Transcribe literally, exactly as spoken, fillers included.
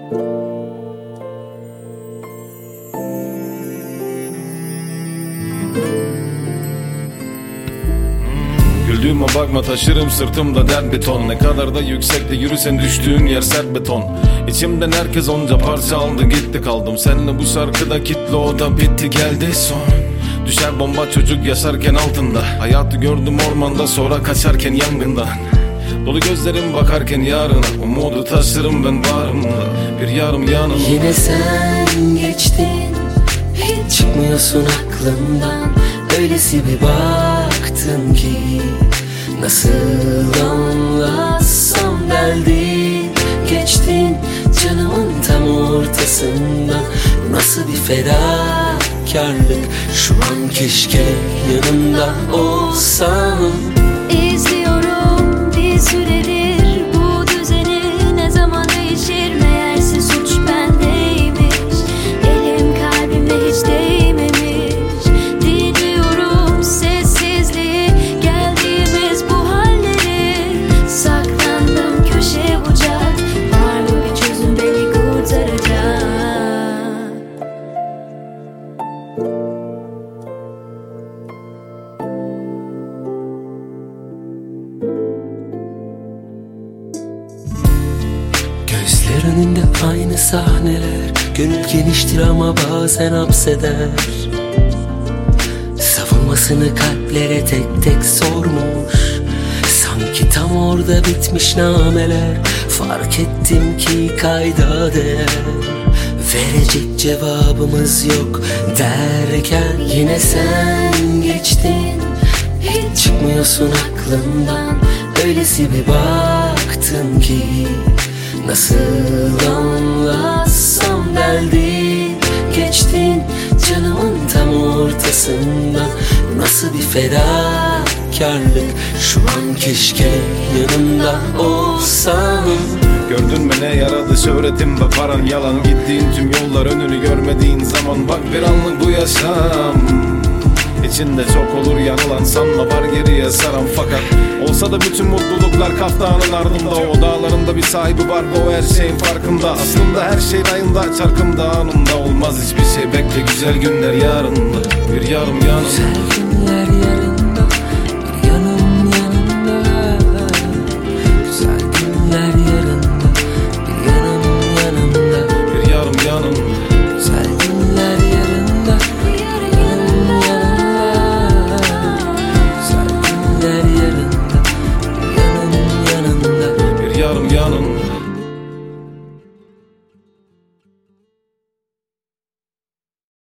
Güldüğüme bakma, taşırım sırtımda dert beton. Ne kadar da yüksekte yürüsen düştüğün yer sert beton. İçimden herkes onca parça aldı gitti, kaldım seninle bu şarkıda kitle, o da bitti geldi son. Düşer bomba çocuk yaşarken altında, hayatı gördüm ormanda sonra kaçarken yangından. Dolu gözlerim bakarken yarına, umudu taşırım ben bağrımda, bir yarım yanım. Yine sen geçtin, hiç çıkmıyorsun aklımdan. Öylesi bir baktın ki nasıl anlatsam deldin. Geçtin canımın tam ortasından. Nasıl bir fedakarlık, şu an keşke yanında olsam. İzliyorum bir süredir bu düzeni, ne zaman değişir meğerse suç bendeymiş. Elim kalbime hiç değmemiş. Dinliyorum sessizliği, geldiğimiz bu halleri. Saklandım köşe bucak, var mı bir çözüm beni kurtaracak? Gözler önünde aynı sahneler, gönül geniştir ama bazen hapseder. Savunmasını kalplere tek tek sormuş, sanki tam orada bitmiş nameler. Fark ettim ki kayda değer, verecek cevabımız yok derken yine sen geçtin, hiç çıkmıyorsun aklımdan. Öylesi bir baktın ki nasıl anlatsam deldin. Geçtin canımın tam ortasından. Nasıl bir fedakarlık, şu an keşke yanımda olsam. Gördün mü ne yaradı şöhretim ve paran yalan. Gittiğin tüm yollar önünü görmediğin zaman, bak bir anlık bu yaşam. İçinde çok olur yanılan, sanma var geriye saran. Fakat olsa da bütün mutluluklar kaftanın ardında. O dağlarında bir sahibi var, bu her şeyin farkında. Aslında her şey rayında, çarkımda anında. Olmaz hiçbir şey, bekle güzel günler yarında, bir yarım yanım. Güzel günler yarında, bir yanım yanında. Güzel günler yarında, bir yanım yanında. Bir yarım yanım. Güzel günler yarında, bir yanım yanında. Güzel günler yarında, bir yanım yanında. Bir yarım yanım.